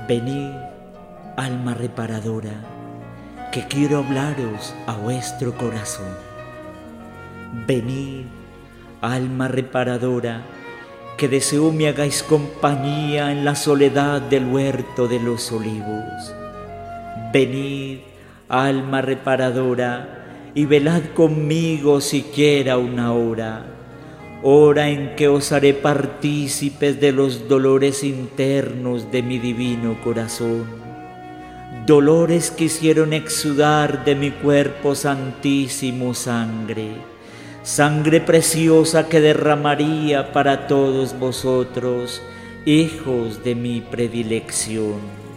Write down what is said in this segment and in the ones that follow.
Venid, alma reparadora, que quiero hablaros a vuestro corazón. Venid, alma reparadora, que deseo me hagáis compañía en la soledad del huerto de los olivos. Venid, alma reparadora, y velad conmigo siquiera una hora, hora en que os haré partícipes de los dolores internos de mi divino corazón, dolores que hicieron exudar de mi cuerpo santísimo sangre, sangre preciosa que derramaría para todos vosotros, hijos de mi predilección.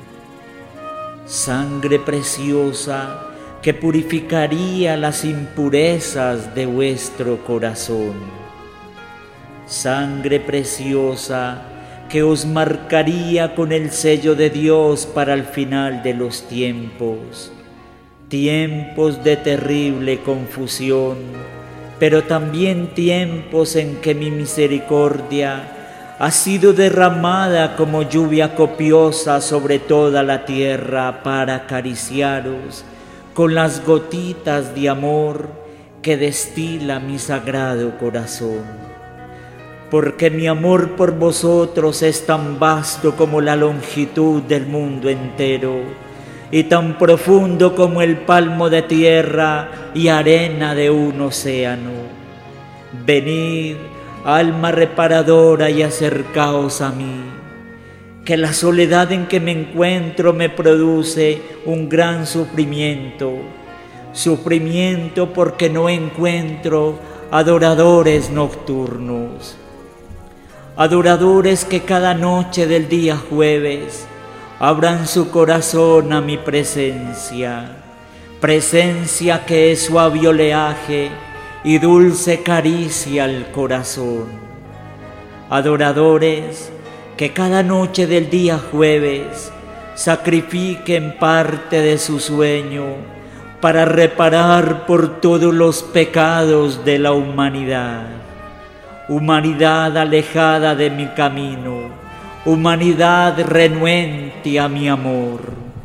Sangre preciosa que purificaría las impurezas de vuestro corazón. Sangre preciosa que os marcaría con el sello de Dios para el final de los tiempos, tiempos de terrible confusión, pero también tiempos en que mi misericordia ha sido derramada como lluvia copiosa sobre toda la tierra para acariciaros con las gotitas de amor que destila mi sagrado corazón. Porque mi amor por vosotros es tan vasto como la longitud del mundo entero, y tan profundo como el palmo de tierra y arena de un océano. Venid, alma reparadora, y acercaos a mí, que la soledad en que me encuentro me produce un gran sufrimiento, sufrimiento porque no encuentro adoradores nocturnos, adoradores que cada noche del día jueves abran su corazón a mi presencia, presencia que es suave oleaje y dulce caricia al corazón. Adoradores que cada noche del día jueves sacrifiquen parte de su sueño para reparar por todos los pecados de la humanidad. Humanidad alejada de mi camino, humanidad renuente a mi amor.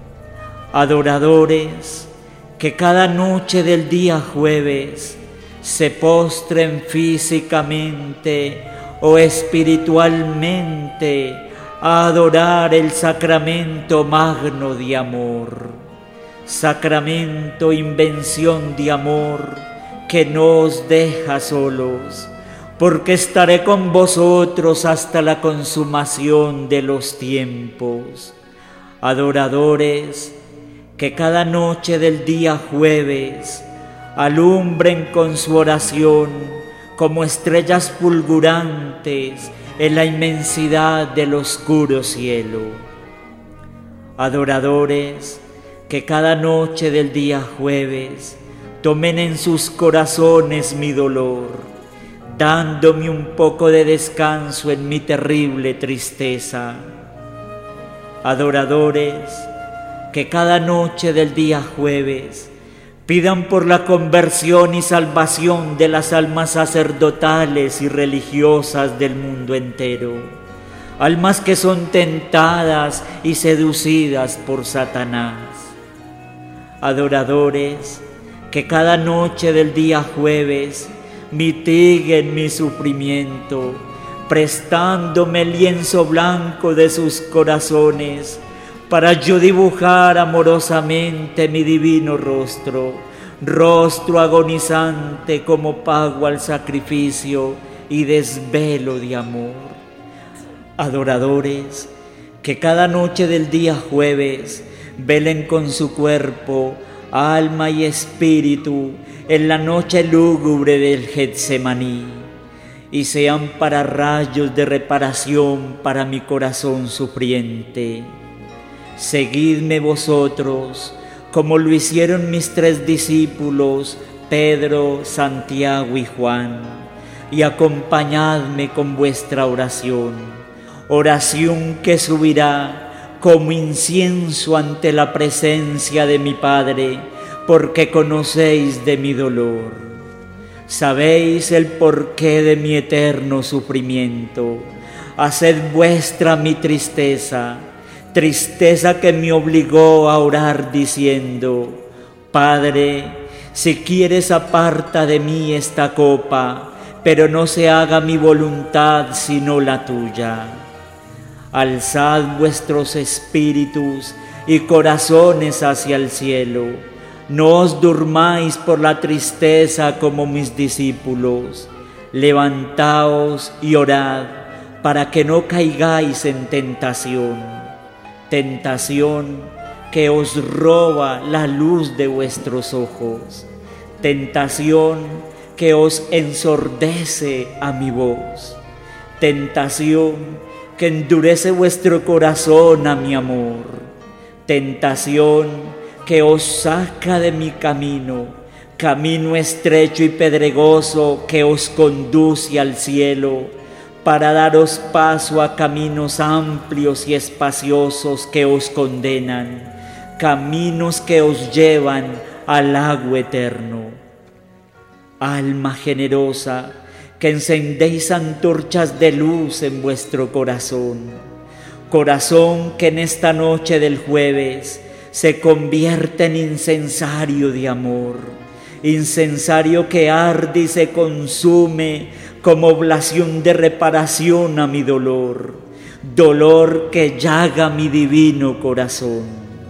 Adoradores que cada noche del día jueves se postren físicamente o espiritualmente a adorar el sacramento magno de amor, sacramento invención de amor que no os deja solos, porque estaré con vosotros hasta la consumación de los tiempos. Adoradores que cada noche del día jueves alumbren con su oración como estrellas fulgurantes en la inmensidad del oscuro cielo. Adoradores que cada noche del día jueves tomen en sus corazones mi dolor, dándome un poco de descanso en mi terrible tristeza. Adoradores que cada noche del día jueves pidan por la conversión y salvación de las almas sacerdotales y religiosas del mundo entero, almas que son tentadas y seducidas por Satanás. Adoradores que cada noche del día jueves mitiguen mi sufrimiento, prestándome el lienzo blanco de sus corazones, para yo dibujar amorosamente mi divino rostro, rostro agonizante como pago al sacrificio y desvelo de amor. Adoradores que cada noche del día jueves velen con su cuerpo, alma y espíritu en la noche lúgubre del Getsemaní, y sean para rayos de reparación para mi corazón sufriente. Seguidme vosotros, como lo hicieron mis 3 discípulos, Pedro, Santiago y Juan, y acompañadme con vuestra oración, oración que subirá como incienso ante la presencia de mi Padre, porque conocéis de mi dolor. Sabéis el porqué de mi eterno sufrimiento. Haced vuestra mi tristeza, tristeza que me obligó a orar diciendo: Padre, si quieres aparta de mí esta copa, pero no se haga mi voluntad sino la tuya. Alzad vuestros espíritus y corazones hacia el cielo. No os durmáis por la tristeza como mis discípulos. Levantaos y orad para que no caigáis en tentación. Tentación que os roba la luz de vuestros ojos. Tentación que os ensordece a mi voz. Tentación que endurece vuestro corazón a mi amor. Tentación que os saca de mi camino, camino estrecho y pedregoso que os conduce al cielo, para daros paso a caminos amplios y espaciosos que os condenan, caminos que os llevan al lago eterno. Alma generosa, que encendéis antorchas de luz en vuestro corazón, corazón que en esta noche del jueves se convierte en incensario de amor, incensario que arde y se consume como oblación de reparación a mi dolor, dolor que llaga mi divino corazón,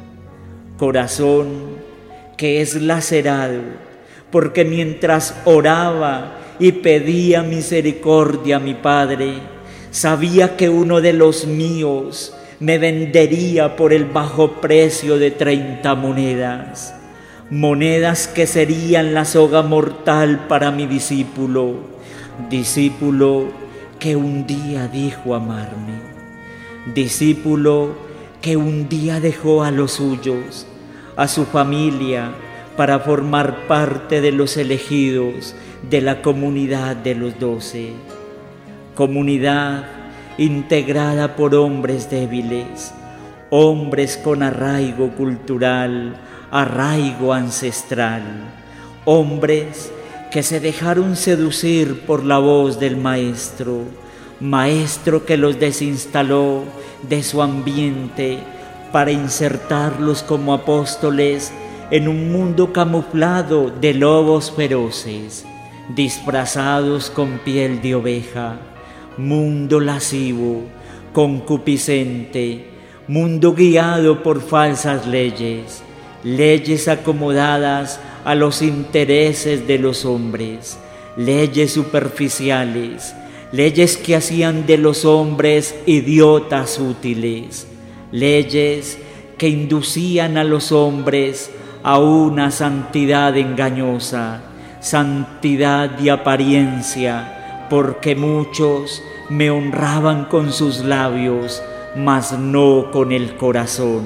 corazón que es lacerado, porque mientras oraba y pedía misericordia a mi Padre, sabía que uno de los míos me vendería por el bajo precio de 30 monedas, monedas que serían la soga mortal para mi discípulo, discípulo que un día dijo amarme, discípulo que un día dejó a los suyos, a su familia, para formar parte de los elegidos de la comunidad de los 12, comunidad integrada por hombres débiles, hombres con arraigo cultural, arraigo ancestral, hombres que se dejaron seducir por la voz del Maestro, Maestro que los desinstaló de su ambiente para insertarlos como apóstoles en un mundo camuflado de lobos feroces, disfrazados con piel de oveja, mundo lascivo, concupiscente, mundo guiado por falsas leyes, leyes acomodadas a los intereses de los hombres, leyes superficiales, leyes que hacían de los hombres idiotas útiles, leyes que inducían a los hombres a una santidad engañosa, santidad de apariencia, porque muchos me honraban con sus labios, mas no con el corazón.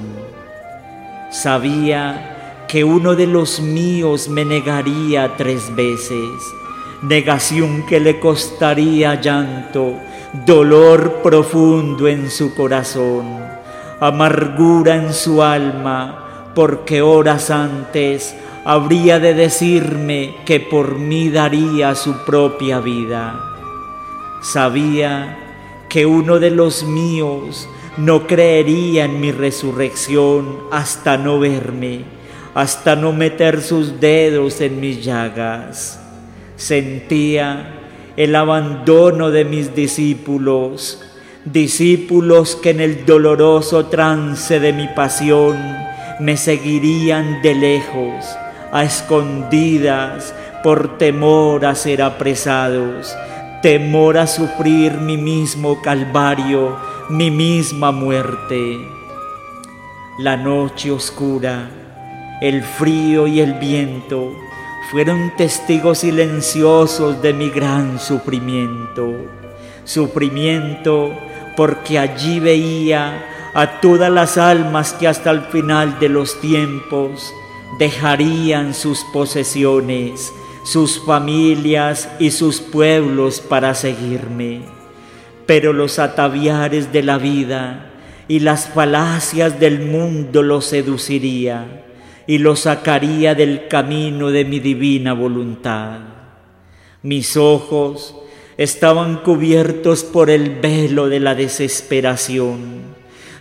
Sabía que uno de los míos me negaría 3 veces, negación que le costaría llanto, dolor profundo en su corazón, amargura en su alma, porque horas antes habría de decirme que por mí daría su propia vida. Sabía que uno de los míos no creería en mi resurrección hasta no verme, hasta no meter sus dedos en mis llagas. Sentía el abandono de mis discípulos, discípulos que en el doloroso trance de mi pasión me seguirían de lejos, a escondidas, por temor a ser apresados, temor a sufrir mi mismo calvario, mi misma muerte. La noche oscura, el frío y el viento fueron testigos silenciosos de mi gran sufrimiento. Sufrimiento porque allí veía a todas las almas que hasta el final de los tiempos dejarían sus posesiones, sus familias y sus pueblos para seguirme. Pero los ataviares de la vida y las falacias del mundo los seduciría y los sacaría del camino de mi divina voluntad. Mis ojos estaban cubiertos por el velo de la desesperación.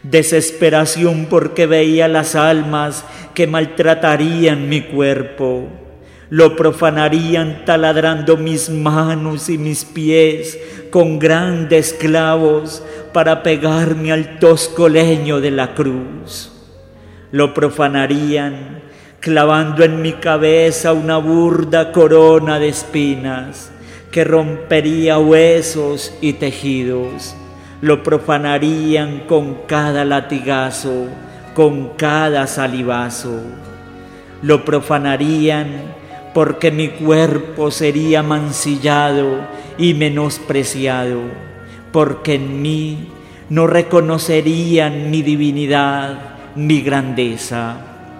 desesperación porque veía las almas que maltratarían mi cuerpo, lo profanarían taladrando mis manos y mis pies con grandes clavos para pegarme al tosco leño de la cruz. Lo profanarían clavando en mi cabeza una burda corona de espinas que rompería huesos y tejidos. Lo profanarían con cada latigazo, con cada salivazo. Lo profanarían porque mi cuerpo sería mancillado y menospreciado, porque en mí no reconocerían mi divinidad, mi grandeza.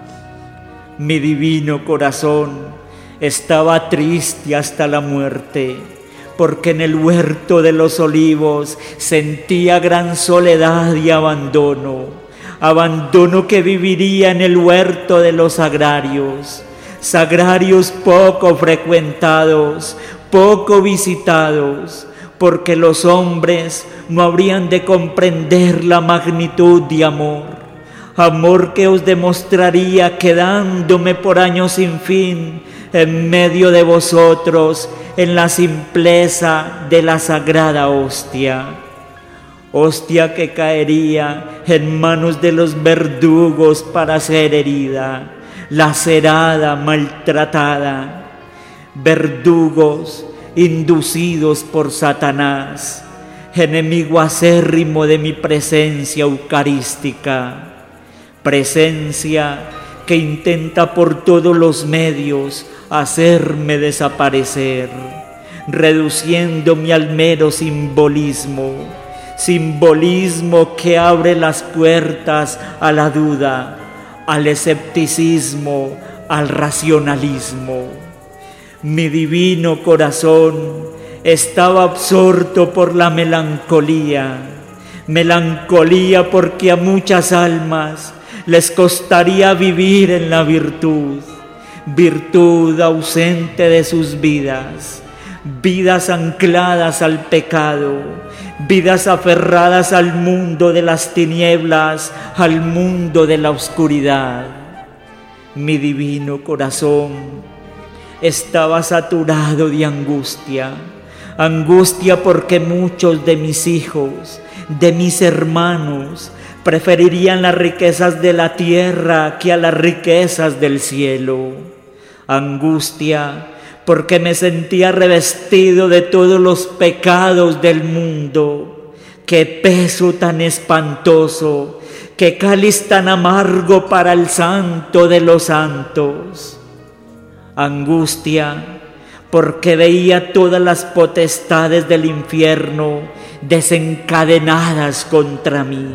Mi divino corazón estaba triste hasta la muerte, porque en el huerto de los olivos sentía gran soledad y abandono, abandono que viviría en el huerto de los sagrarios, sagrarios poco frecuentados, poco visitados, porque los hombres no habrían de comprender la magnitud de amor, amor que os demostraría quedándome por años sin fin en medio de vosotros en la simpleza de la sagrada hostia, hostia que caería en manos de los verdugos para ser herida, lacerada, maltratada, verdugos inducidos por Satanás, enemigo acérrimo de mi presencia eucarística, presencia que intenta por todos los medios hacerme desaparecer, reduciéndome al mero simbolismo, simbolismo que abre las puertas a la duda, al escepticismo, al racionalismo. Mi divino corazón estaba absorto por la melancolía, melancolía porque a muchas almas les costaría vivir en la virtud, virtud ausente de sus vidas, vidas ancladas al pecado, vidas aferradas al mundo de las tinieblas, al mundo de la oscuridad. Mi divino corazón estaba saturado de angustia, angustia porque muchos de mis hijos, de mis hermanos, preferirían las riquezas de la tierra que a las riquezas del cielo. Angustia porque me sentía revestido de todos los pecados del mundo. Qué peso tan espantoso, qué cáliz tan amargo para el santo de los santos. Angustia porque veía todas las potestades del infierno desencadenadas contra mí.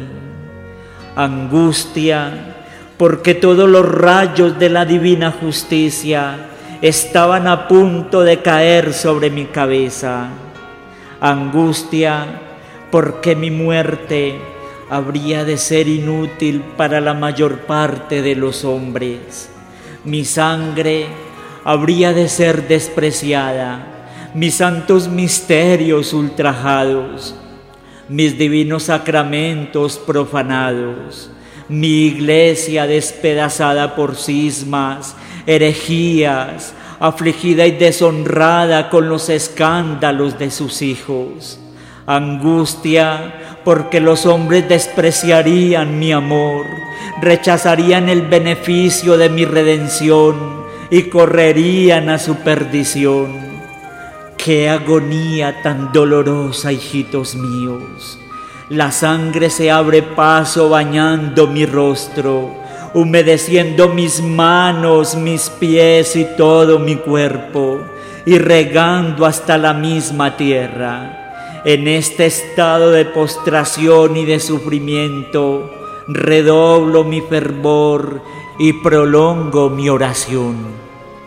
Angustia porque todos los rayos de la divina justicia estaban a punto de caer sobre mi cabeza. Angustia porque mi muerte habría de ser inútil para la mayor parte de los hombres. Mi sangre habría de ser despreciada, mis santos misterios ultrajados, mis divinos sacramentos profanados, mi iglesia despedazada por cismas, herejías, afligida y deshonrada con los escándalos de sus hijos. Angustia porque los hombres despreciarían mi amor, rechazarían el beneficio de mi redención y correrían a su perdición. ¡Qué agonía tan dolorosa, hijitos míos! La sangre se abre paso bañando mi rostro, humedeciendo mis manos, mis pies y todo mi cuerpo, y regando hasta la misma tierra. En este estado de postración y de sufrimiento, redoblo mi fervor y prolongo mi oración.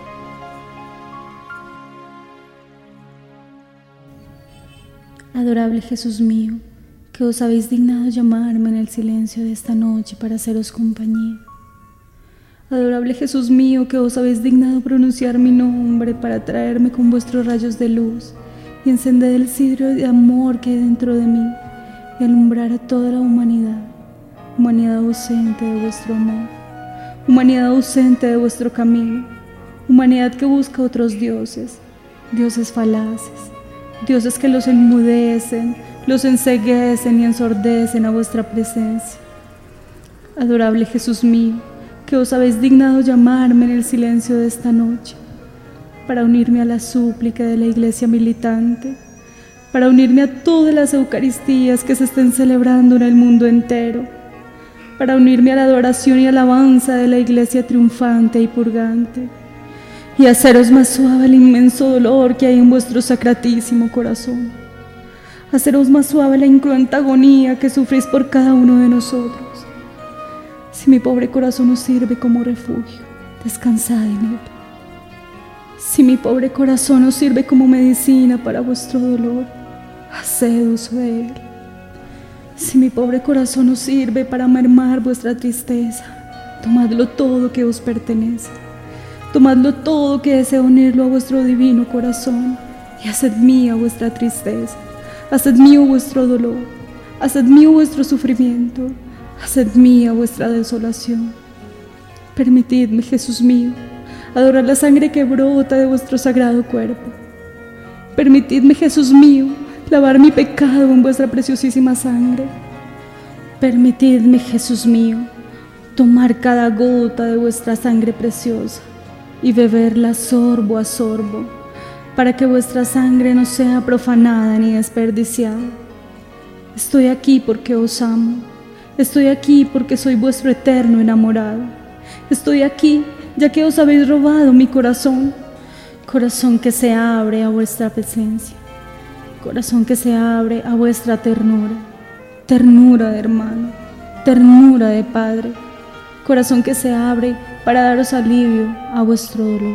Adorable Jesús mío, que os habéis dignado llamarme en el silencio de esta noche para haceros compañía. Adorable Jesús mío, que os habéis dignado pronunciar mi nombre para traerme con vuestros rayos de luz y encender el cidrio de amor que hay dentro de mí y alumbrar a toda la humanidad. humanidad ausente de vuestro amor, humanidad ausente de vuestro camino, humanidad que busca otros dioses, dioses falaces, dioses que los enmudecen, los enceguecen y ensordecen a vuestra presencia. Adorable Jesús mío, que os habéis dignado llamarme en el silencio de esta noche, para unirme a la súplica de la Iglesia militante, para unirme a todas las Eucaristías que se estén celebrando en el mundo entero, para unirme a la adoración y alabanza de la Iglesia triunfante y purgante, y haceros más suave el inmenso dolor que hay en vuestro sacratísimo corazón, haceros más suave la incruenta agonía que sufrís por cada uno de nosotros. Si mi pobre corazón os sirve como refugio, descansad en él. Si mi pobre corazón os sirve como medicina para vuestro dolor, haced uso de él. Si mi pobre corazón os sirve para mermar vuestra tristeza, tomadlo todo que os pertenece. Tomadlo todo que deseo unirlo a vuestro divino corazón y haced mía vuestra tristeza, haced mío vuestro dolor, haced mío vuestro sufrimiento, haced mía vuestra desolación. Permitidme, Jesús mío, adorar la sangre que brota de vuestro sagrado cuerpo. Permitidme, Jesús mío, lavar mi pecado en vuestra preciosísima sangre. Permitidme, Jesús mío, tomar cada gota de vuestra sangre preciosa y beberla sorbo a sorbo, para que vuestra sangre no sea profanada ni desperdiciada. Estoy aquí porque os amo. Estoy aquí porque soy vuestro eterno enamorado. Estoy aquí ya que os habéis robado mi corazón, corazón que se abre a vuestra presencia, corazón que se abre a vuestra ternura, ternura de hermano, ternura de padre, corazón que se abre para daros alivio a vuestro dolor.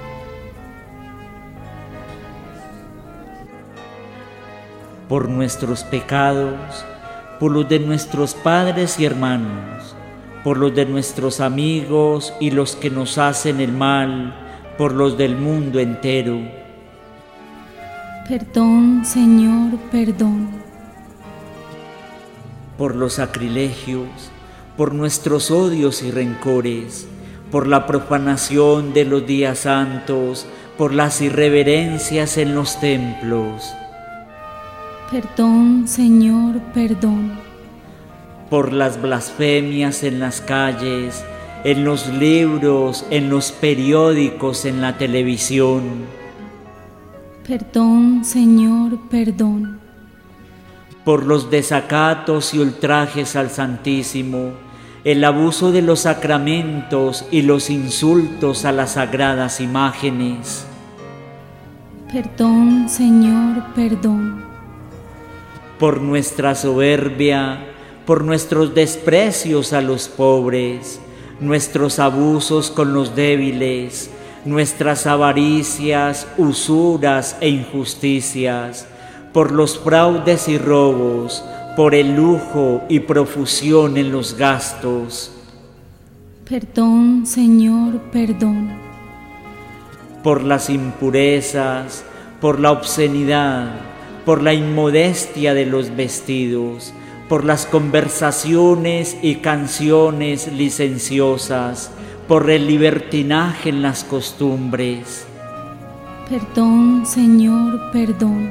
Por nuestros pecados, por los de nuestros padres y hermanos, por los de nuestros amigos y los que nos hacen el mal, por los del mundo entero. Perdón, Señor, perdón. Por los sacrilegios, por nuestros odios y rencores, por la profanación de los días santos, por las irreverencias en los templos. Perdón, Señor, perdón. Por las blasfemias en las calles, en los libros, en los periódicos, en la televisión. Perdón, Señor, perdón. Por los desacatos y ultrajes al Santísimo, el abuso de los sacramentos y los insultos a las sagradas imágenes. Perdón, Señor, perdón. Por nuestra soberbia, por nuestros desprecios a los pobres, nuestros abusos con los débiles, nuestras avaricias, usuras e injusticias, por los fraudes y robos, por el lujo y profusión en los gastos. Perdón, Señor, perdón. Por las impurezas, por la obscenidad, por la inmodestia de los vestidos, por las conversaciones y canciones licenciosas, por el libertinaje en las costumbres. Perdón, Señor, perdón.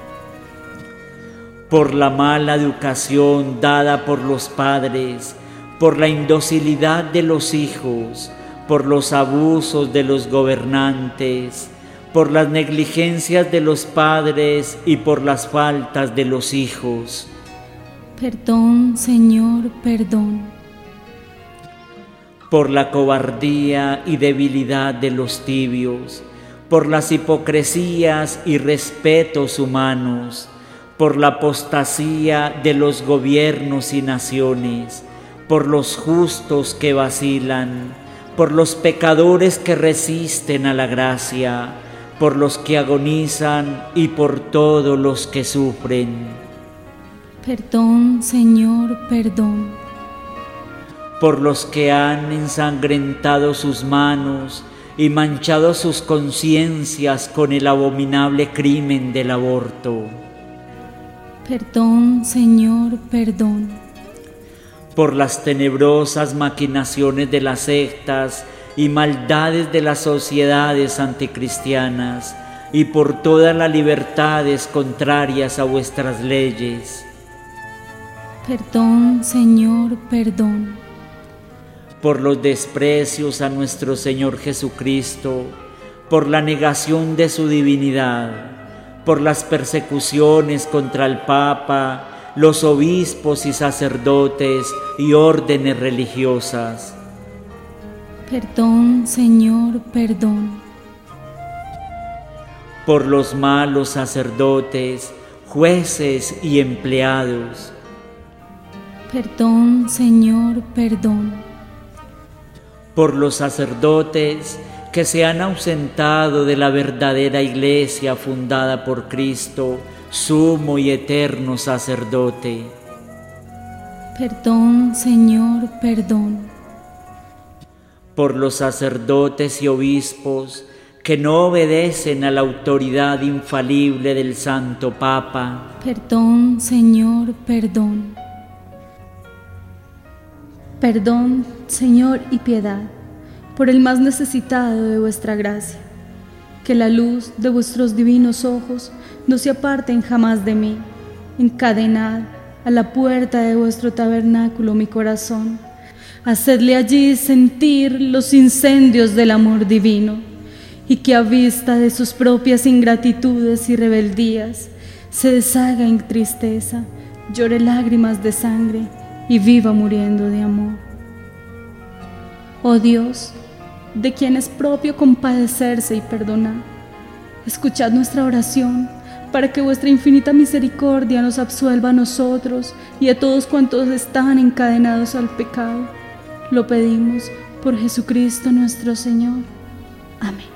Por la mala educación dada por los padres, por la indocilidad de los hijos, por los abusos de los gobernantes, por las negligencias de los padres y por las faltas de los hijos. Perdón, Señor, perdón. Por la cobardía y debilidad de los tibios, por las hipocresías y respetos humanos, por la apostasía de los gobiernos y naciones, por los justos que vacilan, por los pecadores que resisten a la gracia, por los que agonizan y por todos los que sufren. Perdón, Señor, perdón. Por los que han ensangrentado sus manos y manchado sus conciencias con el abominable crimen del aborto. Perdón, Señor, perdón. por las tenebrosas maquinaciones de las sectas y maldades de las sociedades anticristianas, y por todas las libertades contrarias a vuestras leyes. Perdón, Señor, perdón. Por los desprecios a nuestro Señor Jesucristo, por la negación de su divinidad, por las persecuciones contra el Papa, los obispos y sacerdotes y órdenes religiosas. Perdón, Señor, perdón. Por los malos sacerdotes, jueces y empleados. Perdón, Señor, perdón. Por los sacerdotes que se han ausentado de la verdadera Iglesia fundada por Cristo, sumo y eterno sacerdote. Perdón, Señor, perdón. Por los sacerdotes y obispos que no obedecen a la autoridad infalible del Santo Papa. Perdón, Señor, perdón. Perdón, Señor, y piedad, por el más necesitado de vuestra gracia. Que la luz de vuestros divinos ojos no se aparten jamás de mí. Encadenad a la puerta de vuestro tabernáculo mi corazón. Hacedle allí sentir los incendios del amor divino, y que a vista de sus propias ingratitudes y rebeldías se deshaga en tristeza, llore lágrimas de sangre y viva muriendo de amor. Oh Dios, de quien es propio compadecerse y perdonar, escuchad nuestra oración para que vuestra infinita misericordia nos absuelva a nosotros y a todos cuantos están encadenados al pecado. Lo pedimos por Jesucristo nuestro Señor. Amén.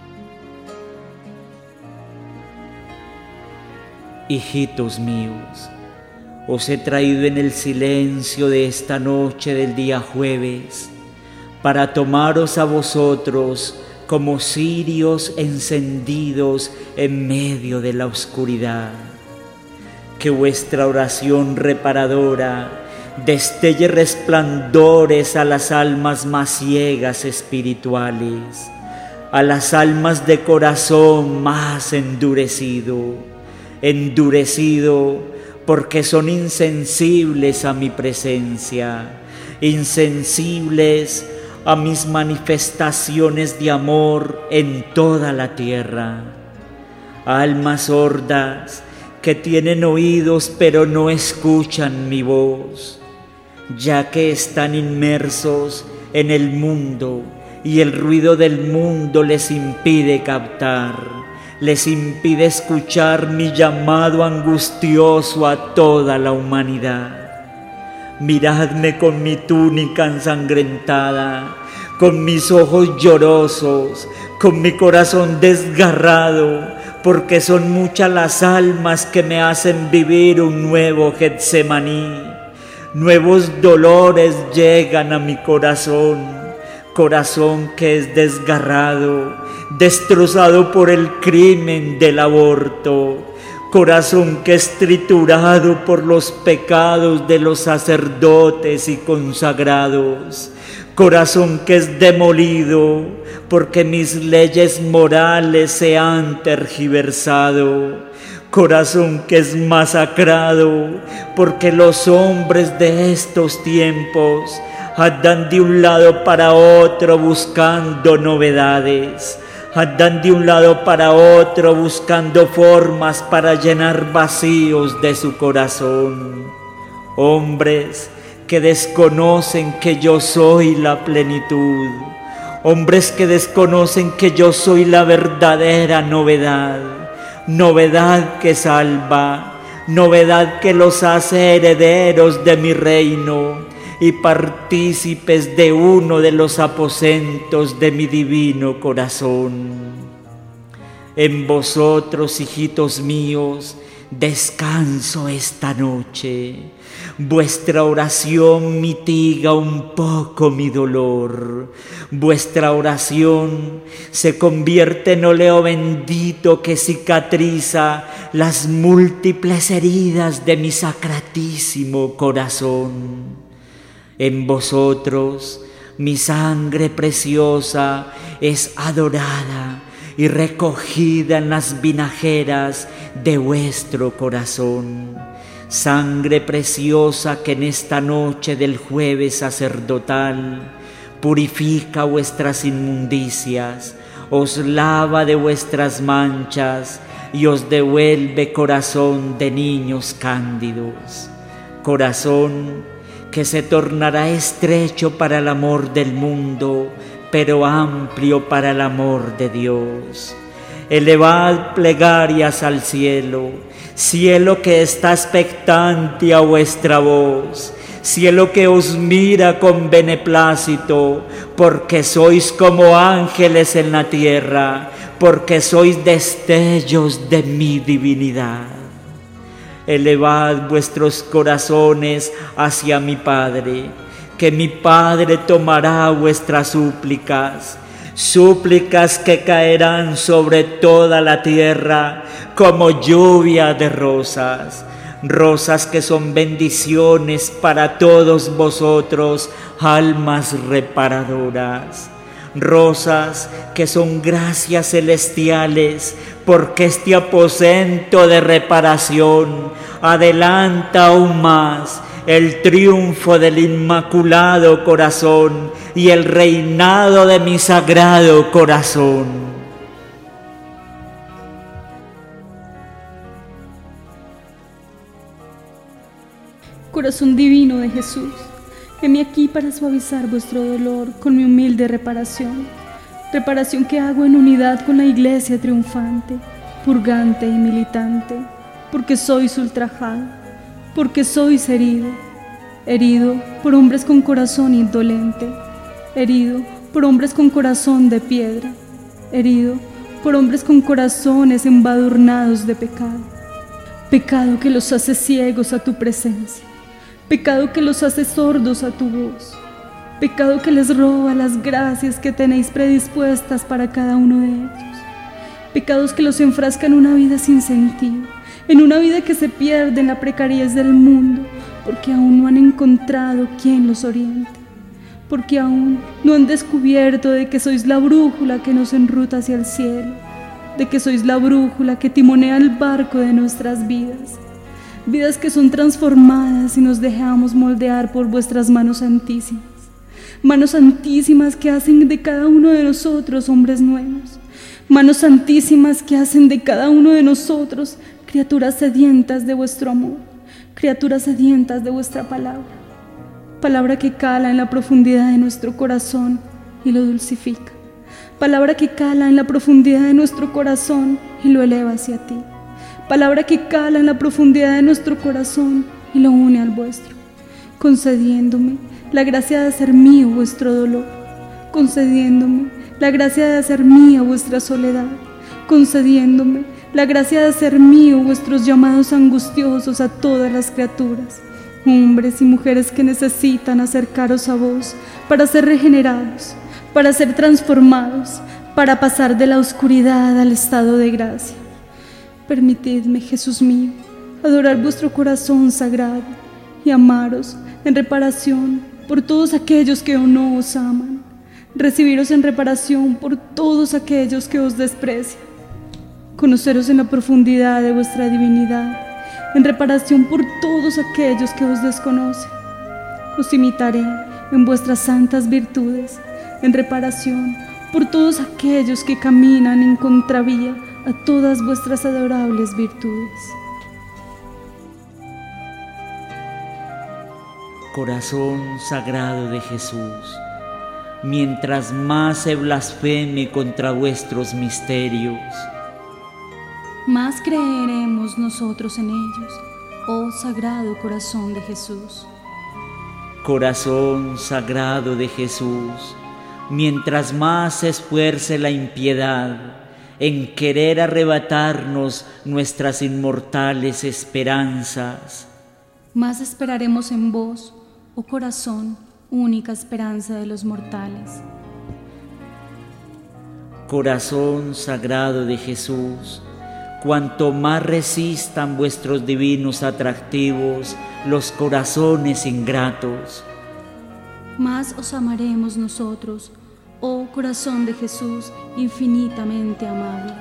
Hijitos míos, os he traído en el silencio de esta noche del día jueves para tomaros a vosotros como cirios encendidos en medio de la oscuridad. Que vuestra oración reparadora destelle resplandores a las almas más ciegas espirituales, a las almas de corazón más endurecido porque son insensibles a mi presencia, insensibles a mis manifestaciones de amor en toda la tierra. Almas sordas que tienen oídos pero no escuchan mi voz, ya que están inmersos en el mundo y el ruido del mundo les impide captar, les impide escuchar mi llamado angustioso a toda la humanidad. Miradme con mi túnica ensangrentada, con mis ojos llorosos, con mi corazón desgarrado, porque son muchas las almas que me hacen vivir un nuevo Getsemaní. Nuevos dolores llegan a mi corazón que es desgarrado, destrozado por el crimen del aborto, corazón que es triturado por los pecados de los sacerdotes y consagrados, corazón que es demolido porque mis leyes morales se han tergiversado, corazón que es masacrado porque los hombres de estos tiempos andan de un lado para otro buscando novedades, andan de un lado para otro buscando formas para llenar vacíos de su corazón. Hombres que desconocen que yo soy la plenitud, hombres que desconocen que yo soy la verdadera novedad, novedad que salva, novedad que los hace herederos de mi reino y partícipes de uno de los aposentos de mi divino corazón. En vosotros, hijitos míos, descanso esta noche. Vuestra oración mitiga un poco mi dolor. Vuestra oración se convierte en óleo bendito que cicatriza las múltiples heridas de mi sacratísimo corazón. En vosotros mi sangre preciosa es adorada y recogida en las vinajeras de vuestro corazón. Sangre preciosa que en esta noche del jueves sacerdotal purifica vuestras inmundicias, os lava de vuestras manchas y os devuelve corazón de niños cándidos. Corazón que se tornará estrecho para el amor del mundo, pero amplio para el amor de Dios. Elevad plegarias al cielo, cielo que está expectante a vuestra voz, cielo que os mira con beneplácito, porque sois como ángeles en la tierra, porque sois destellos de mi divinidad. Elevad vuestros corazones hacia mi Padre, que mi Padre tomará vuestras súplicas, súplicas que caerán sobre toda la tierra como lluvia de rosas, rosas que son bendiciones para todos vosotros, almas reparadoras. Rosas que son gracias celestiales, porque este aposento de reparación adelanta aún más el triunfo del Inmaculado Corazón y el reinado de mi Sagrado Corazón. Corazón divino de Jesús, heme aquí para suavizar vuestro dolor con mi humilde reparación, reparación que hago en unidad con la Iglesia triunfante, purgante y militante, porque sois ultrajado, porque sois herido, herido por hombres con corazón indolente, herido por hombres con corazón de piedra, herido por hombres con corazones embadurnados de pecado, pecado que los hace ciegos a tu presencia, pecado que los hace sordos a tu voz, pecado que les roba las gracias que tenéis predispuestas para cada uno de ellos, pecados que los enfrascan en una vida sin sentido, en una vida que se pierde en la precariedad del mundo, porque aún no han encontrado quien los oriente, porque aún no han descubierto de que sois la brújula que nos enruta hacia el cielo, de que sois la brújula que timonea el barco de nuestras vidas, vidas que son transformadas y nos dejamos moldear por vuestras manos santísimas que hacen de cada uno de nosotros hombres nuevos, manos santísimas que hacen de cada uno de nosotros criaturas sedientas de vuestro amor, criaturas sedientas de vuestra palabra, palabra que cala en la profundidad de nuestro corazón y lo dulcifica, palabra que cala en la profundidad de nuestro corazón y lo eleva hacia ti, palabra que cala en la profundidad de nuestro corazón y lo une al vuestro, concediéndome la gracia de hacer mío vuestro dolor, concediéndome la gracia de hacer mía vuestra soledad, concediéndome la gracia de hacer mío vuestros llamados angustiosos a todas las criaturas, hombres y mujeres que necesitan acercaros a vos para ser regenerados, para ser transformados, para pasar de la oscuridad al estado de gracia. Permitidme, Jesús mío, adorar vuestro corazón sagrado y amaros en reparación por todos aquellos que no os aman, recibiros en reparación por todos aquellos que os desprecian, conoceros en la profundidad de vuestra divinidad, en reparación por todos aquellos que os desconocen. Os imitaré en vuestras santas virtudes, en reparación por todos aquellos que caminan en contravía a todas vuestras adorables virtudes. Corazón sagrado de Jesús, mientras más se blasfeme contra vuestros misterios, más creeremos nosotros en ellos, oh Sagrado Corazón de Jesús. Corazón sagrado de Jesús, mientras más se esfuerce la impiedad en querer arrebatarnos nuestras inmortales esperanzas, más esperaremos en vos, oh corazón, única esperanza de los mortales. Corazón sagrado de Jesús, cuanto más resistan vuestros divinos atractivos los corazones ingratos, más os amaremos nosotros, oh corazón de Jesús infinitamente amable.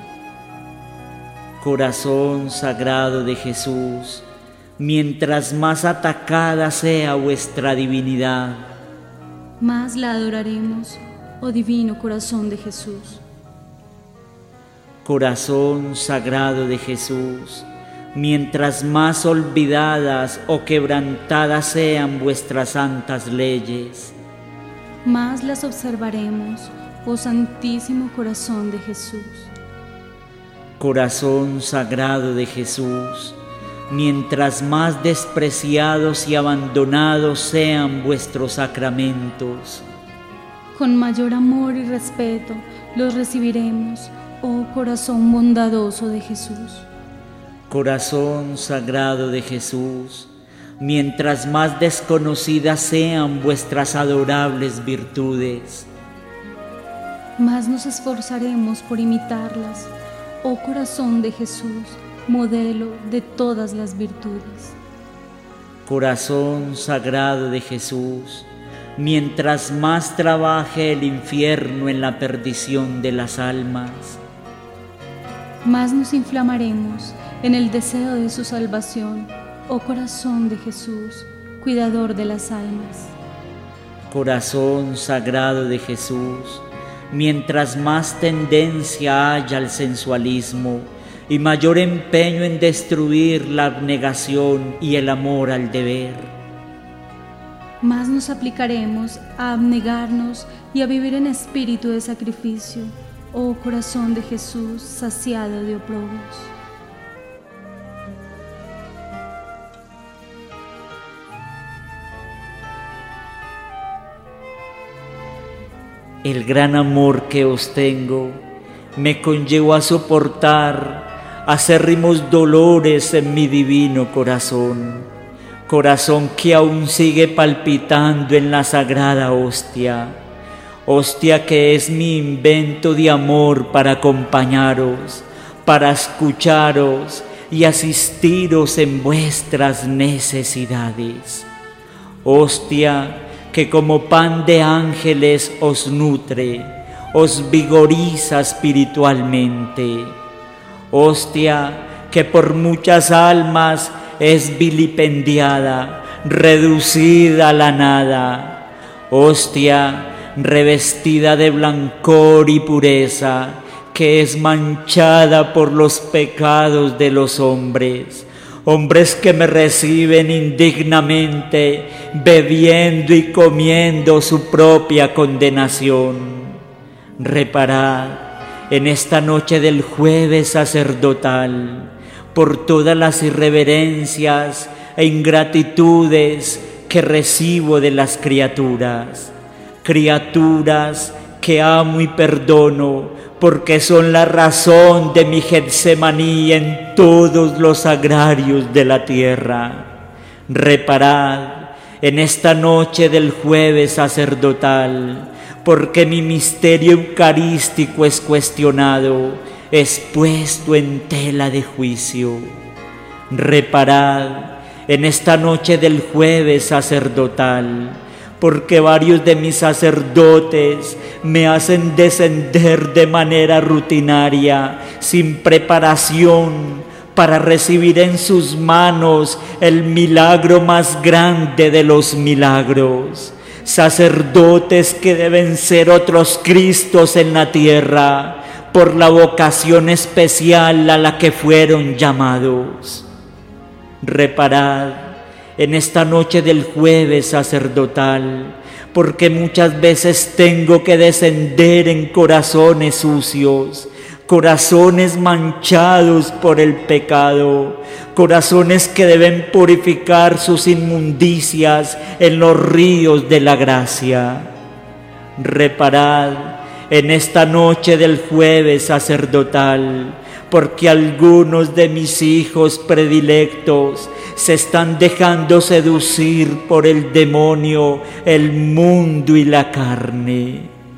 Corazón sagrado de Jesús, mientras más atacada sea vuestra divinidad, más la adoraremos, oh divino corazón de Jesús. Corazón sagrado de Jesús, mientras más olvidadas o quebrantadas sean vuestras santas leyes, más las observaremos, oh Santísimo Corazón de Jesús. Corazón sagrado de Jesús, mientras más despreciados y abandonados sean vuestros sacramentos, con mayor amor y respeto los recibiremos, oh Corazón bondadoso de Jesús. Corazón sagrado de Jesús, mientras más desconocidas sean vuestras adorables virtudes, más nos esforzaremos por imitarlas, oh Corazón de Jesús, modelo de todas las virtudes. Corazón sagrado de Jesús, mientras más trabaje el infierno en la perdición de las almas, más nos inflamaremos en el deseo de su salvación, oh Corazón de Jesús, cuidador de las almas. Corazón sagrado de Jesús, mientras más tendencia haya al sensualismo y mayor empeño en destruir la abnegación y el amor al deber, más nos aplicaremos a abnegarnos y a vivir en espíritu de sacrificio, oh Corazón de Jesús, saciado de oprobios. El gran amor que os tengo me conllevó a soportar acérrimos dolores en mi divino corazón, corazón que aún sigue palpitando en la sagrada hostia, hostia que es mi invento de amor para acompañaros, para escucharos y asistiros en vuestras necesidades. Hostia que como pan de ángeles os nutre, os vigoriza espiritualmente. Hostia que por muchas almas es vilipendiada, reducida a la nada. Hostia revestida de blancor y pureza, que es manchada por los pecados de los hombres, hombres que me reciben indignamente, bebiendo y comiendo su propia condenación. Reparad en esta noche del jueves sacerdotal por todas las irreverencias e ingratitudes que recibo de las criaturas, criaturas que amo y perdono, porque son la razón de mi Getsemaní en todos los agrarios de la tierra. Reparad en esta noche del jueves sacerdotal, porque mi misterio eucarístico es cuestionado, es puesto en tela de juicio. Reparad en esta noche del jueves sacerdotal, porque varios de mis sacerdotes me hacen descender de manera rutinaria, sin preparación, para recibir en sus manos el milagro más grande de los milagros. Sacerdotes que deben ser otros Cristos en la tierra, por la vocación especial a la que fueron llamados. Reparad en esta noche del jueves sacerdotal, porque muchas veces tengo que descender en corazones sucios, corazones manchados por el pecado, corazones que deben purificar sus inmundicias en los ríos de la gracia. Reparad en esta noche del jueves sacerdotal, porque algunos de mis hijos predilectos se están dejando seducir por el demonio, el mundo y la carne.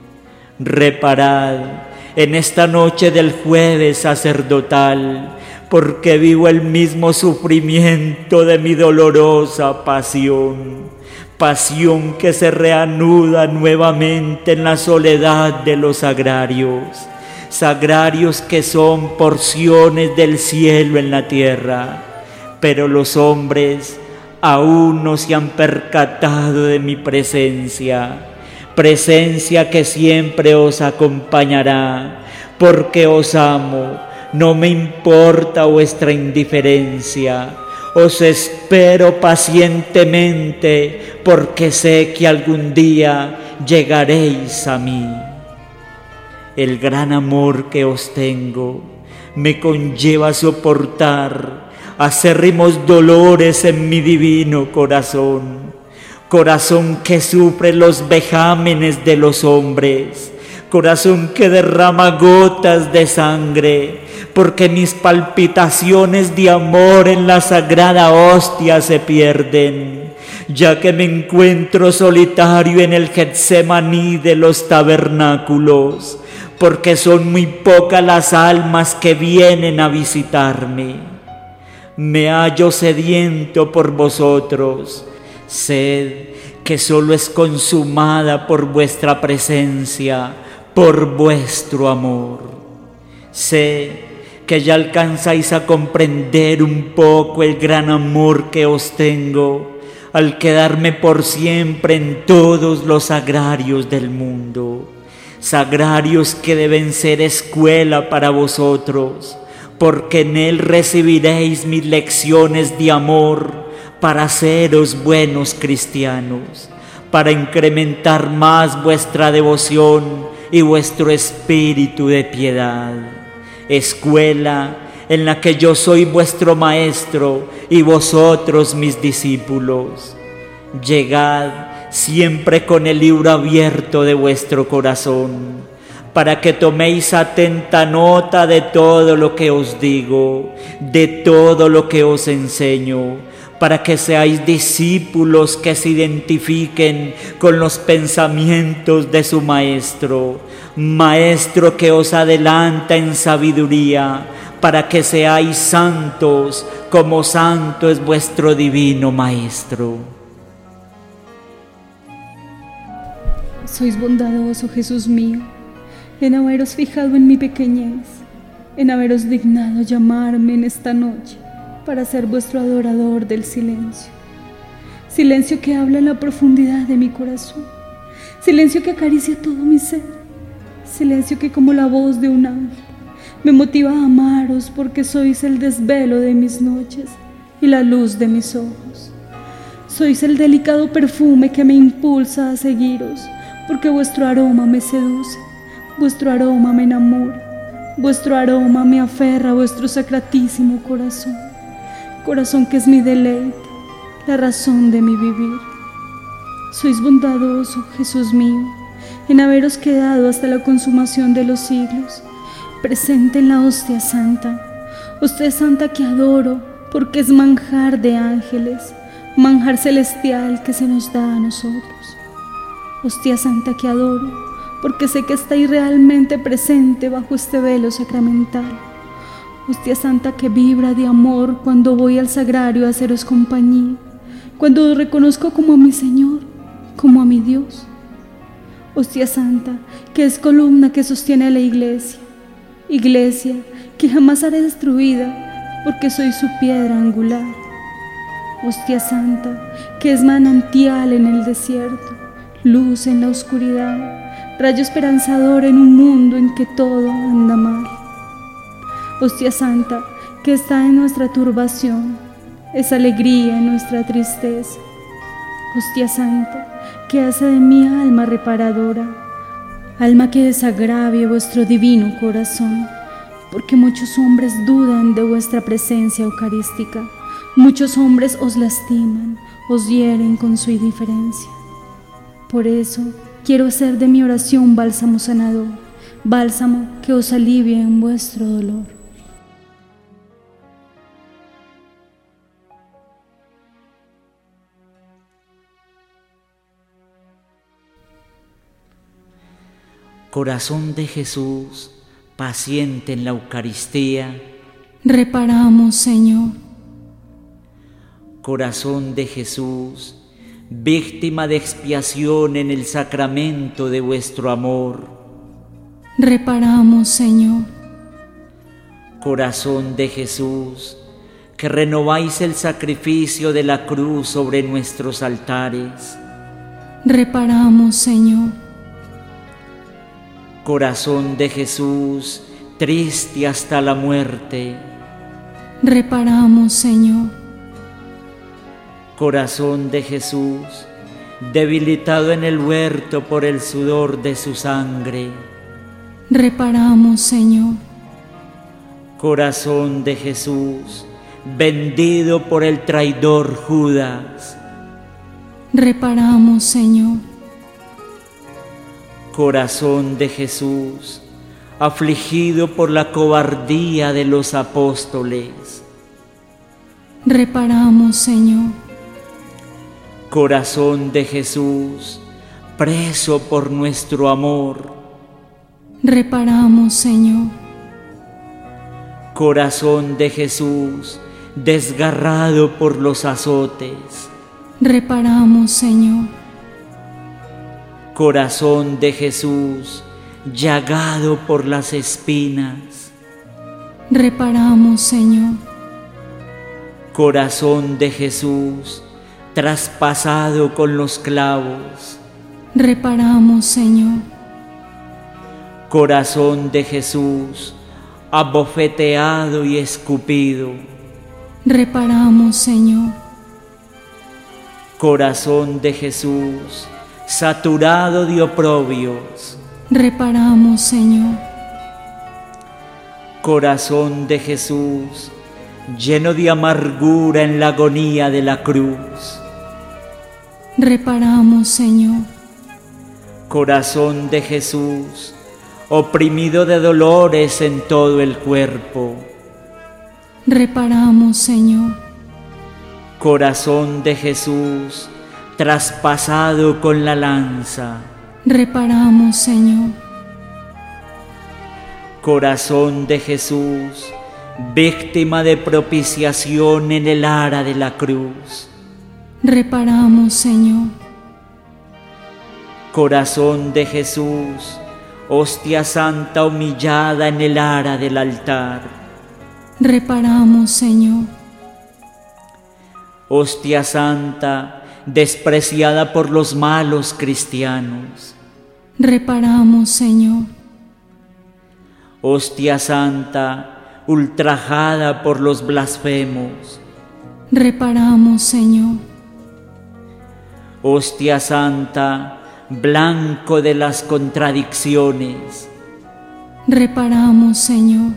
Reparad en esta noche del jueves sacerdotal, porque vivo el mismo sufrimiento de mi dolorosa pasión, pasión que se reanuda nuevamente en la soledad de los sagrarios, sagrarios que son porciones del cielo en la tierra, pero los hombres aún no se han percatado de mi presencia, presencia que siempre os acompañará, porque os amo, no me importa vuestra indiferencia. Os espero pacientemente porque sé que algún día llegaréis a mí. El gran amor que os tengo me conlleva a soportar acérrimos dolores en mi divino corazón, corazón que sufre los vejámenes de los hombres, corazón que derrama gotas de sangre, porque mis palpitaciones de amor en la sagrada hostia se pierden, ya que me encuentro solitario en el Getsemaní de los tabernáculos, porque son muy pocas las almas que vienen a visitarme. Me hallo sediento por vosotros, sed que solo es consumada por vuestra presencia, por vuestro amor. Sé que ya alcanzáis a comprender un poco el gran amor que os tengo al quedarme por siempre en todos los sagrarios del mundo, sagrarios que deben ser escuela para vosotros, porque en él recibiréis mis lecciones de amor para haceros buenos cristianos, para incrementar más vuestra devoción y vuestro espíritu de piedad. Escuela en la que yo soy vuestro maestro y vosotros mis discípulos. Llegad siempre con el libro abierto de vuestro corazón, para que toméis atenta nota de todo lo que os digo, de todo lo que os enseño, para que seáis discípulos que se identifiquen con los pensamientos de su Maestro, Maestro que os adelanta en sabiduría, para que seáis santos como santo es vuestro divino Maestro. Sois bondadoso, Jesús mío, en haberos fijado en mi pequeñez, en haberos dignado llamarme en esta noche para ser vuestro adorador del silencio. Silencio que habla en la profundidad de mi corazón, silencio que acaricia todo mi ser, silencio que como la voz de un ángel me motiva a amaros porque sois el desvelo de mis noches y la luz de mis ojos. Sois el delicado perfume que me impulsa a seguiros porque vuestro aroma me seduce, vuestro aroma me enamora, vuestro aroma me aferra a vuestro sacratísimo corazón, corazón que es mi deleite, la razón de mi vivir. Sois bondadoso, Jesús mío, en haberos quedado hasta la consumación de los siglos, presente en la hostia santa, hostia santa que adoro porque es manjar de ángeles, manjar celestial que se nos da a nosotros. Hostia santa que adoro porque sé que estáis realmente presente bajo este velo sacramental. Hostia santa que vibra de amor cuando voy al sagrario a haceros compañía, cuando os reconozco como a mi Señor, como a mi Dios. Hostia santa que es columna que sostiene a la iglesia, iglesia que jamás haré destruida porque soy su piedra angular. Hostia santa que es manantial en el desierto, luz en la oscuridad, rayo esperanzador en un mundo en que todo anda mal. Hostia santa que está en nuestra turbación, es alegría en nuestra tristeza. Hostia santa que hace de mi alma reparadora, alma que desagravie vuestro divino corazón, porque muchos hombres dudan de vuestra presencia eucarística, muchos hombres os lastiman, os hieren con su indiferencia. Por eso quiero hacer de mi oración bálsamo sanador, bálsamo que os alivie en vuestro dolor. Corazón de Jesús, paciente en la Eucaristía, reparamos, Señor. Corazón de Jesús, víctima de expiación en el sacramento de vuestro amor. Reparamos, Señor. Corazón de Jesús, que renováis el sacrificio de la cruz sobre nuestros altares. Reparamos, Señor. Corazón de Jesús, triste hasta la muerte. Reparamos, Señor. Corazón de Jesús, debilitado en el huerto por el sudor de su sangre. Reparamos, Señor. Corazón de Jesús, vendido por el traidor Judas. Reparamos, Señor. Corazón de Jesús, afligido por la cobardía de los apóstoles. Reparamos, Señor. Corazón de Jesús, preso por nuestro amor. Reparamos, Señor. Corazón de Jesús, desgarrado por los azotes. Reparamos, Señor. Corazón de Jesús, llagado por las espinas. Reparamos, Señor. Corazón de Jesús, traspasado con los clavos. Reparamos, Señor. Corazón de Jesús, abofeteado y escupido. Reparamos, Señor. Corazón de Jesús, saturado de oprobios. Reparamos, Señor. Corazón de Jesús, lleno de amargura en la agonía de la cruz. Reparamos, Señor. Corazón de Jesús, oprimido de dolores en todo el cuerpo. Reparamos, Señor. Corazón de Jesús, traspasado con la lanza. Reparamos, Señor. Corazón de Jesús, víctima de propiciación en el ara de la cruz. Reparamos, Señor. Corazón de Jesús, hostia santa humillada en el ara del altar. Reparamos, Señor. Hostia santa, despreciada por los malos cristianos. Reparamos, Señor. Hostia santa, ultrajada por los blasfemos. Reparamos, Señor. Hostia santa, blanco de las contradicciones. Reparamos, Señor.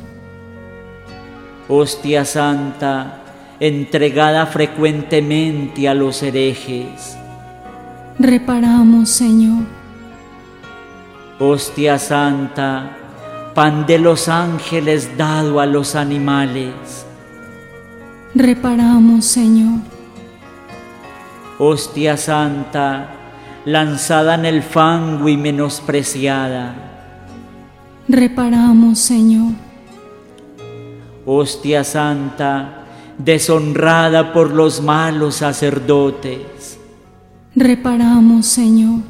Hostia santa, entregada frecuentemente a los herejes. Reparamos, Señor. Hostia santa, pan de los ángeles dado a los animales. Reparamos, Señor. Hostia santa, lanzada en el fango y menospreciada. Reparamos, Señor. Hostia santa, deshonrada por los malos sacerdotes. Reparamos, Señor.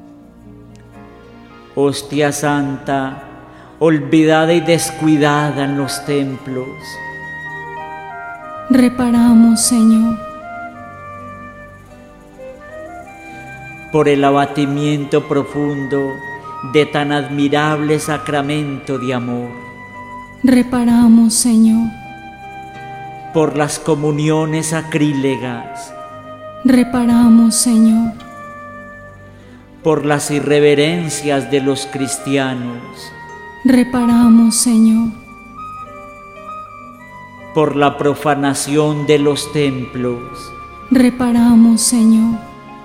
Hostia santa, olvidada y descuidada en los templos. Reparamos, Señor. Por el abatimiento profundo de tan admirable sacramento de amor. Reparamos, Señor. Por las comuniones sacrílegas. Reparamos, Señor. Por las irreverencias de los cristianos. Reparamos, Señor. Por la profanación de los templos. Reparamos, Señor.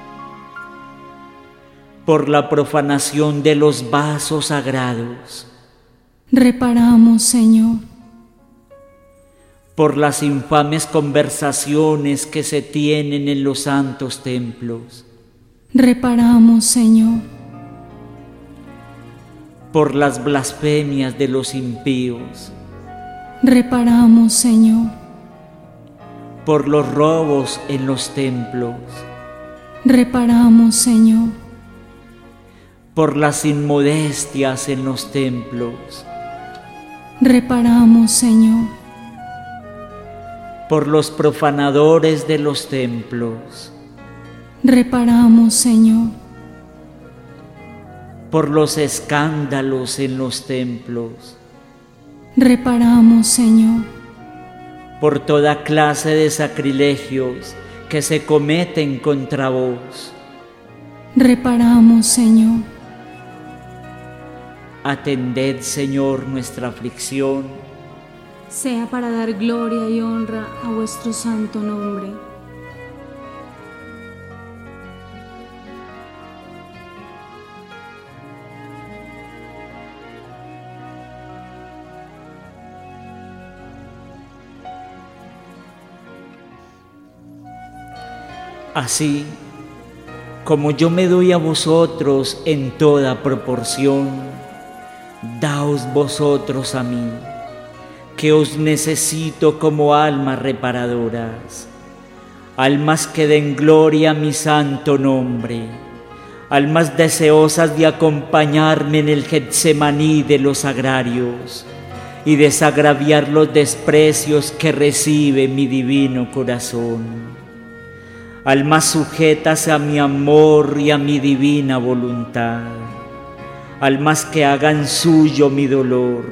Por la profanación de los vasos sagrados. Reparamos, Señor. Por las infames conversaciones que se tienen en los santos templos. Reparamos, Señor. Por las blasfemias de los impíos. Reparamos, Señor. Por los robos en los templos. Reparamos, Señor. Por las inmodestias en los templos. Reparamos, Señor. Por los profanadores de los templos. Reparamos, Señor. Por los escándalos en los templos. Reparamos, Señor. Por toda clase de sacrilegios que se cometen contra vos. Reparamos, Señor. Atended, Señor, nuestra aflicción. Sea para dar gloria y honra a vuestro santo nombre. Así como yo me doy a vosotros en toda proporción, daos vosotros a mí, que os necesito como almas reparadoras, almas que den gloria a mi santo nombre, almas deseosas de acompañarme en el Getsemaní de los agrarios y desagraviar los desprecios que recibe mi divino corazón. Almas sujetas a mi amor y a mi divina voluntad, almas que hagan suyo mi dolor,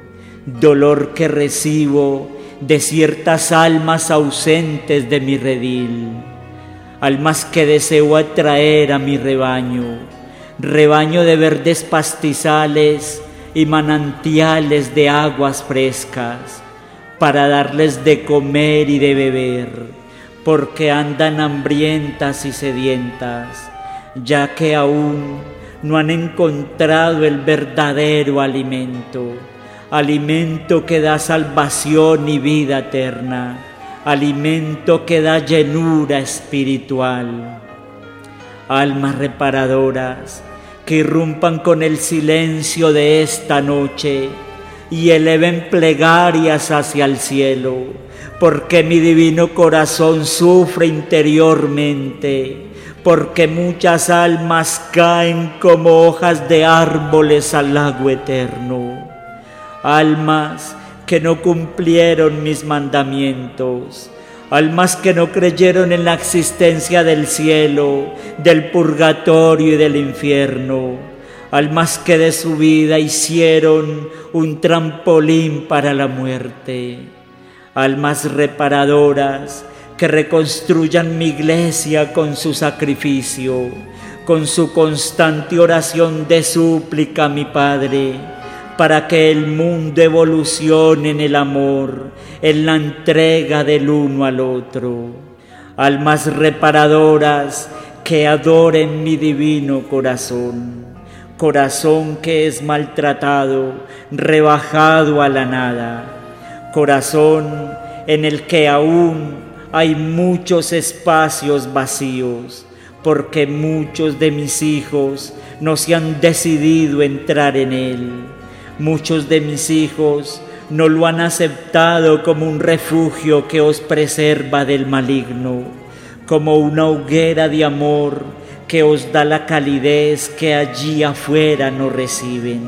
dolor que recibo de ciertas almas ausentes de mi redil, almas que deseo atraer a mi rebaño, rebaño de verdes pastizales y manantiales de aguas frescas, para darles de comer y de beber, porque andan hambrientas y sedientas, ya que aún no han encontrado el verdadero alimento, alimento que da salvación y vida eterna, alimento que da llenura espiritual. Almas reparadoras, que irrumpan con el silencio de esta noche y eleven plegarias hacia el cielo, porque mi divino corazón sufre interiormente, porque muchas almas caen como hojas de árboles al lago eterno, almas que no cumplieron mis mandamientos, almas que no creyeron en la existencia del cielo, del purgatorio y del infierno, almas que de su vida hicieron un trampolín para la muerte. Almas reparadoras que reconstruyan mi iglesia con su sacrificio, con su constante oración de súplica a mi Padre, para que el mundo evolucione en el amor, en la entrega del uno al otro. Almas reparadoras que adoren mi divino corazón, corazón que es maltratado, rebajado a la nada, corazón en el que aún hay muchos espacios vacíos, porque muchos de mis hijos no se han decidido entrar en él. Muchos de mis hijos no lo han aceptado como un refugio que os preserva del maligno, como una hoguera de amor que os da la calidez que allí afuera no reciben.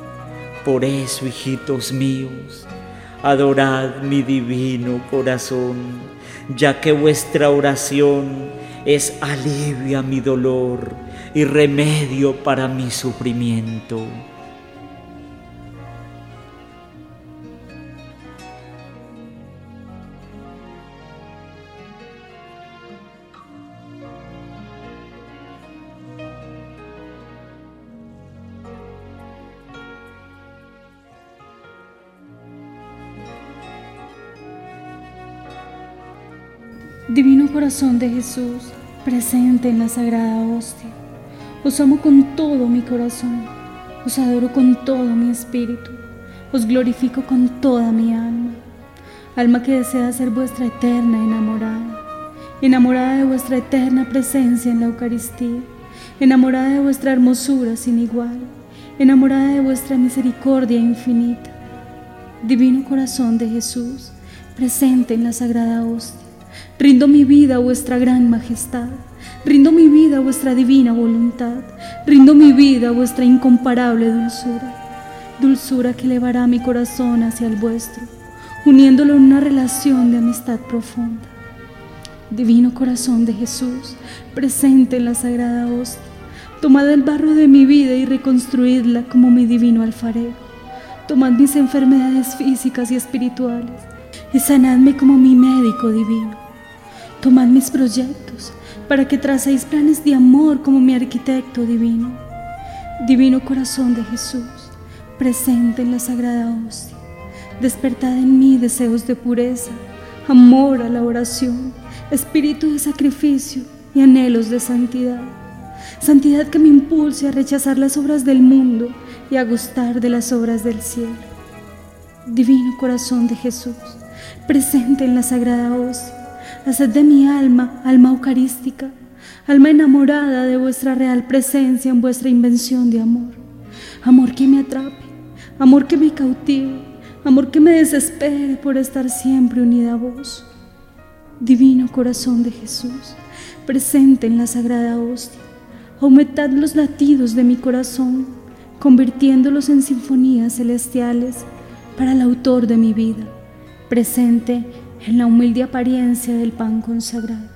Por eso, hijitos míos, adorad mi divino corazón, ya que vuestra oración es alivio a mi dolor y remedio para mi sufrimiento. Divino corazón de Jesús, presente en la sagrada hostia, os amo con todo mi corazón, os adoro con todo mi espíritu, os glorifico con toda mi alma, alma que desea ser vuestra eterna enamorada, enamorada de vuestra eterna presencia en la Eucaristía, enamorada de vuestra hermosura sin igual, enamorada de vuestra misericordia infinita. Divino corazón de Jesús, presente en la sagrada hostia, rindo mi vida a vuestra gran majestad, rindo mi vida a vuestra divina voluntad, rindo mi vida a vuestra incomparable dulzura, dulzura que elevará mi corazón hacia el vuestro, uniéndolo en una relación de amistad profunda. Divino corazón de Jesús, presente en la sagrada hostia, tomad el barro de mi vida y reconstruidla como mi divino alfarero. Tomad mis enfermedades físicas y espirituales y sanadme como mi médico divino. Tomad mis proyectos para que tracéis planes de amor como mi arquitecto divino. Divino corazón de Jesús, presente en la sagrada hostia, despertad en mí deseos de pureza, amor a la oración, espíritu de sacrificio y anhelos de santidad. Santidad que me impulse a rechazar las obras del mundo y a gustar de las obras del cielo. Divino corazón de Jesús, presente en la sagrada hostia, haced de mi alma, alma eucarística, alma enamorada de vuestra real presencia en vuestra invención de amor. Amor que me atrape, amor que me cautive, amor que me desespere por estar siempre unida a vos. Divino corazón de Jesús, presente en la sagrada hostia, aumentad los latidos de mi corazón, convirtiéndolos en sinfonías celestiales para el autor de mi vida, presente en la humilde apariencia del pan consagrado.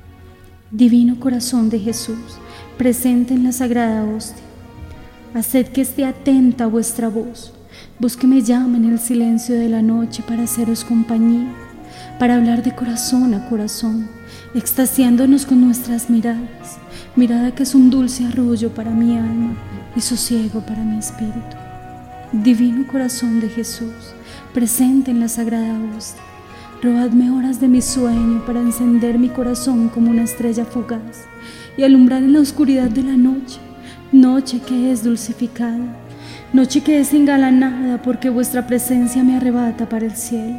Divino corazón de Jesús, presente en la sagrada hostia, haced que esté atenta a vuestra voz, vos que me llama en el silencio de la noche para haceros compañía, para hablar de corazón a corazón, extasiándonos con nuestras miradas, mirada que es un dulce arrullo para mi alma y sosiego para mi espíritu. Divino corazón de Jesús, presente en la sagrada hostia, robadme horas de mi sueño para encender mi corazón como una estrella fugaz y alumbrar en la oscuridad de la noche, noche que es dulcificada, noche que es engalanada porque vuestra presencia me arrebata para el cielo.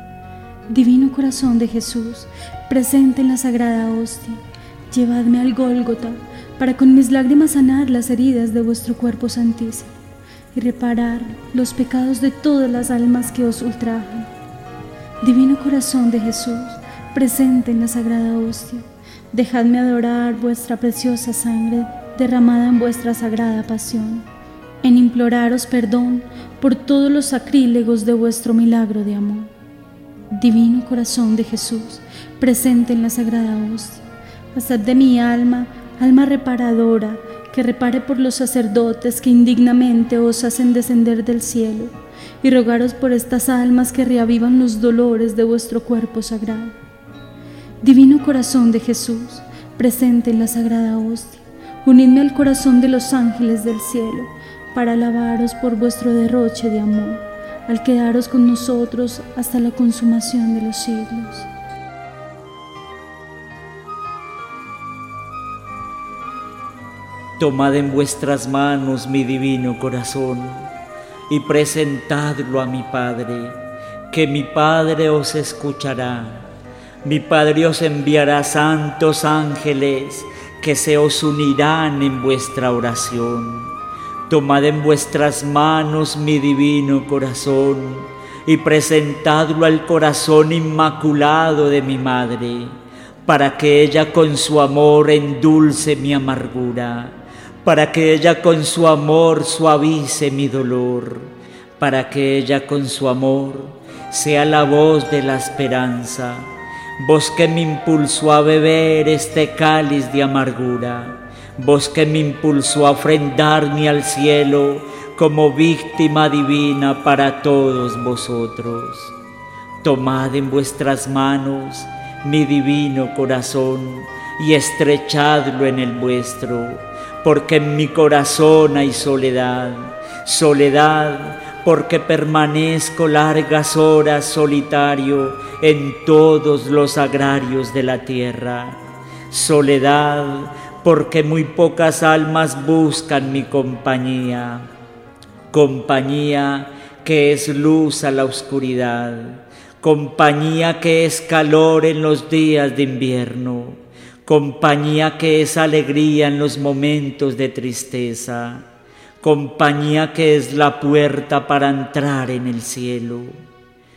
Divino corazón de Jesús, presente en la sagrada hostia, llevadme al Gólgota para con mis lágrimas sanar las heridas de vuestro cuerpo santísimo y reparar los pecados de todas las almas que os ultrajan. Divino corazón de Jesús, presente en la sagrada hostia, dejadme adorar vuestra preciosa sangre derramada en vuestra sagrada pasión, en imploraros perdón por todos los sacrílegos de vuestro milagro de amor. Divino corazón de Jesús, presente en la sagrada hostia, haced de mi alma, alma reparadora, que repare por los sacerdotes que indignamente os hacen descender del cielo, y rogaros por estas almas que reavivan los dolores de vuestro cuerpo sagrado. Divino corazón de Jesús, presente en la sagrada hostia, unidme al corazón de los ángeles del cielo, para alabaros por vuestro derroche de amor, al quedaros con nosotros hasta la consumación de los siglos. Tomad en vuestras manos mi divino corazón y presentadlo a mi Padre, que mi Padre os escuchará. Mi Padre os enviará santos ángeles que se os unirán en vuestra oración. Tomad en vuestras manos mi divino corazón y presentadlo al corazón inmaculado de mi Madre, para que ella con su amor endulce mi amargura, para que ella con su amor suavice mi dolor, para que ella con su amor sea la voz de la esperanza, voz que me impulsó a beber este cáliz de amargura, voz que me impulsó a ofrendarme al cielo como víctima divina para todos vosotros. Tomad en vuestras manos mi divino corazón y estrechadlo en el vuestro, porque en mi corazón hay soledad, soledad porque permanezco largas horas solitario en todos los agrarios de la tierra, soledad porque muy pocas almas buscan mi compañía, compañía que es luz a la oscuridad, compañía que es calor en los días de invierno, compañía que es alegría en los momentos de tristeza, compañía que es la puerta para entrar en el cielo.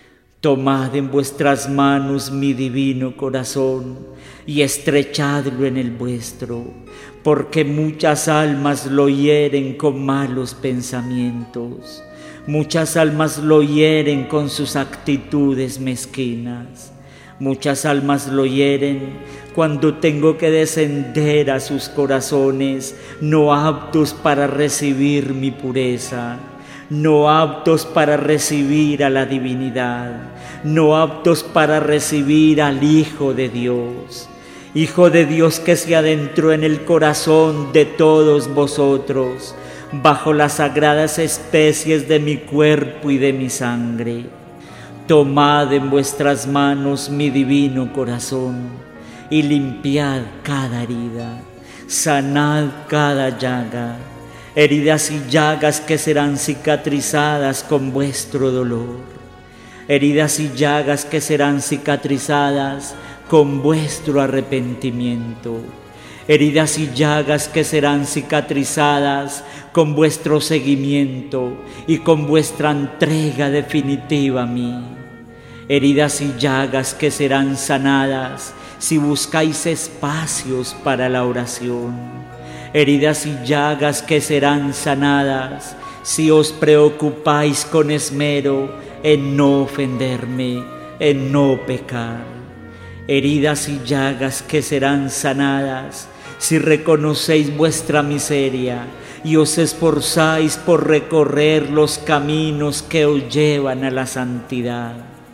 Tomad en vuestras manos mi divino corazón y estrechadlo en el vuestro, porque muchas almas lo hieren con malos pensamientos, muchas almas lo hieren con sus actitudes mezquinas, muchas almas lo hieren cuando tengo que descender a sus corazones no aptos para recibir mi pureza, no aptos para recibir a la divinidad, no aptos para recibir al Hijo de Dios. Hijo de Dios que se adentró en el corazón de todos vosotros, bajo las sagradas especies de mi cuerpo y de mi sangre. Tomad en vuestras manos mi divino corazón y limpiad cada herida, sanad cada llaga, heridas y llagas que serán cicatrizadas con vuestro dolor, heridas y llagas que serán cicatrizadas con vuestro arrepentimiento, heridas y llagas que serán cicatrizadas con vuestro seguimiento y con vuestra entrega definitiva a mí, heridas y llagas que serán sanadas si buscáis espacios para la oración, heridas y llagas que serán sanadas si os preocupáis con esmero en no ofenderme, en no pecar, heridas y llagas que serán sanadas si reconocéis vuestra miseria y os esforzáis por recorrer los caminos que os llevan a la santidad,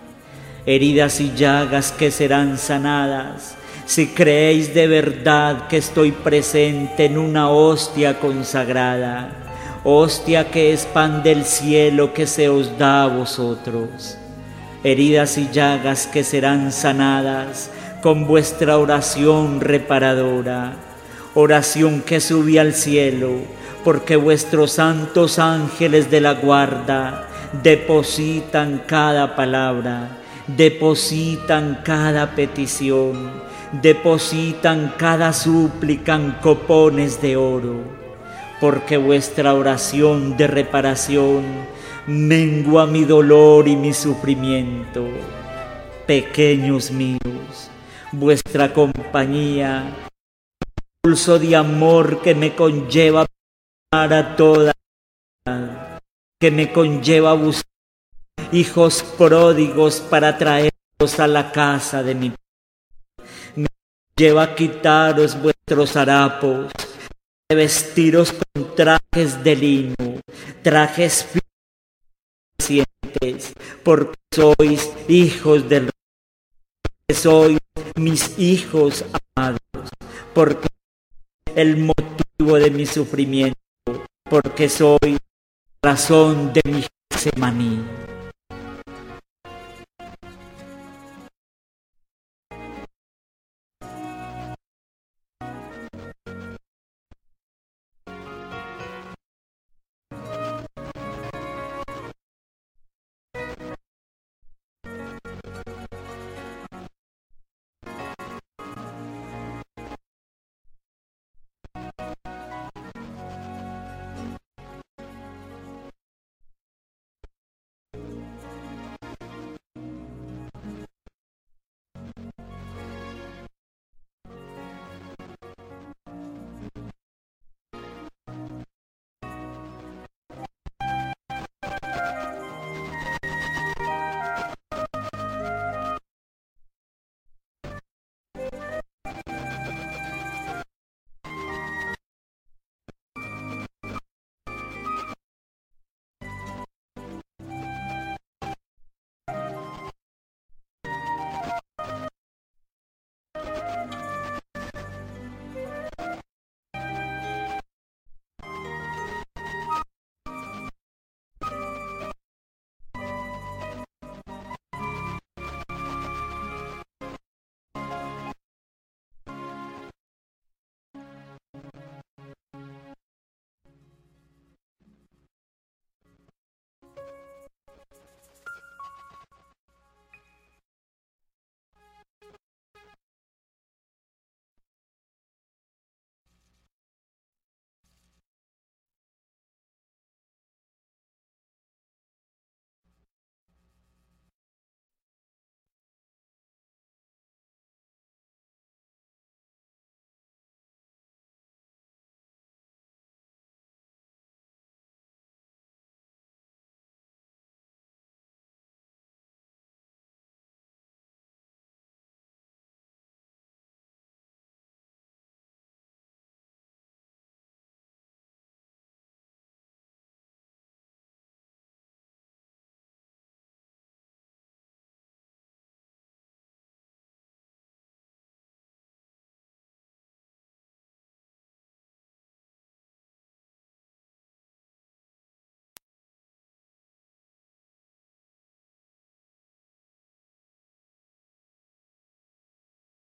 heridas y llagas que serán sanadas si creéis de verdad que estoy presente en una hostia consagrada, hostia que es pan del cielo que se os da a vosotros, heridas y llagas que serán sanadas con vuestra oración reparadora, oración que sube al cielo, porque vuestros santos ángeles de la guarda depositan cada palabra, depositan cada petición, depositan cada súplica en copones de oro, porque vuestra oración de reparación mengua mi dolor y mi sufrimiento. Pequeños míos, vuestra compañía, pulso de amor que me conlleva para toda la, que me conlleva a buscar hijos pródigos para traerlos a la casa de mi Padre. Me lleva a quitaros vuestros harapos, de vestiros con trajes de lino, trajes finos, porque sois hijos del Rey, porque sois mis hijos amados, porque el motivo de mi sufrimiento, porque soy razón de mi Getsemaní.